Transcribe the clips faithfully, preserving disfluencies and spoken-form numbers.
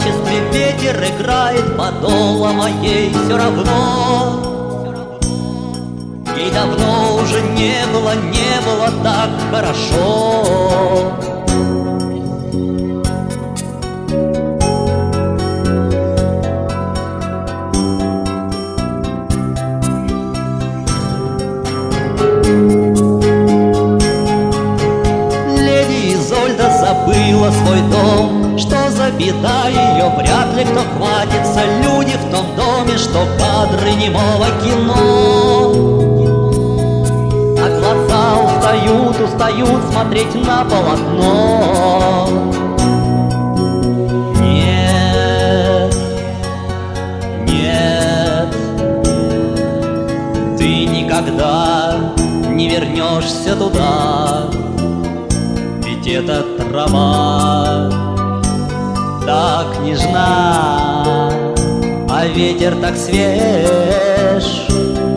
одиночестве ветер играет подолом, а ей все равно. Ей давно уже не было, не было так хорошо. Забыла свой дом, что за беда ее, вряд ли кто хватится. Люди в том доме, что кадры немого кино. А глаза устают, устают смотреть на полотно. Нет, нет, ты никогда не вернешься туда. Ведь эта трава так нежна, а ветер так свеж.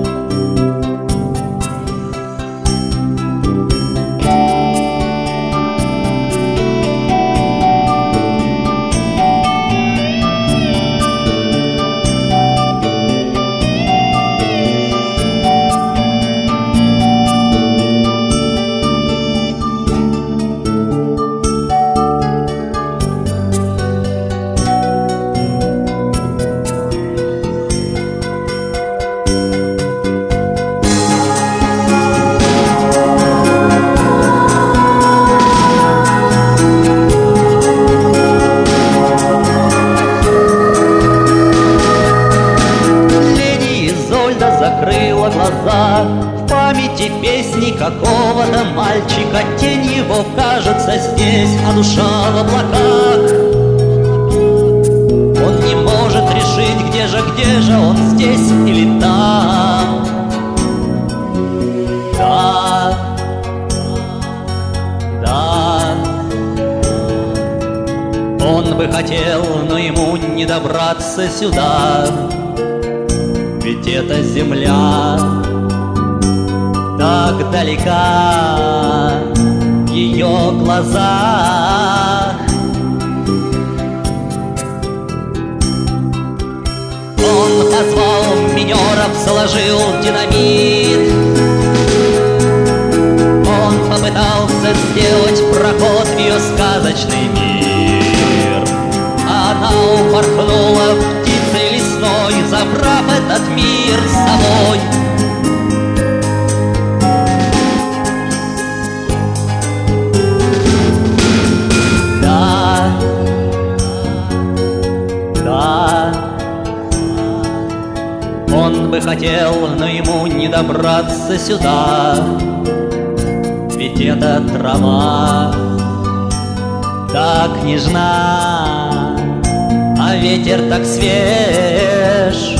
Закрыла глаза, в памяти песни какого-то мальчика. Тень его кажется здесь, а душа в облаках. Он не может решить, где же, где же он, здесь или там. Да, да, он бы хотел, но ему не добраться сюда. Ведь эта земля так далека в ее глазах. Он позвал минеров, заложил динамит. Он попытался сделать проход в ее сказочный мир. Она упорхнула птицей лесной, забрав этот мир с собой. Да, да, он бы хотел, но ему не добраться сюда. Ведь эта трава так нежна, а ветер так свеж.